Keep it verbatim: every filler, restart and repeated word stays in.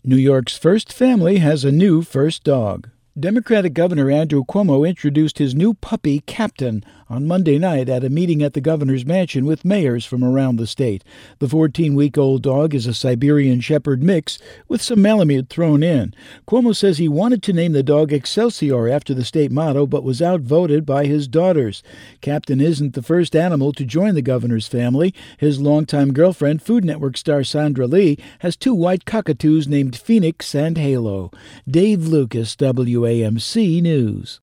New York's first family has a new first dog. Democratic Governor Andrew Cuomo introduced his new puppy, Captain, on Monday night at a meeting at the governor's mansion with mayors from around the state. The fourteen-week-old dog is a Siberian Shepherd mix with some Malamute thrown in. Cuomo says he wanted to name the dog Excelsior after the state motto, but was outvoted by his daughters. Captain isn't the first animal to join the governor's family. His longtime girlfriend, Food Network star Sandra Lee, has two white cockatoos named Phoenix and Halo. Dave Lucas, W A M C News.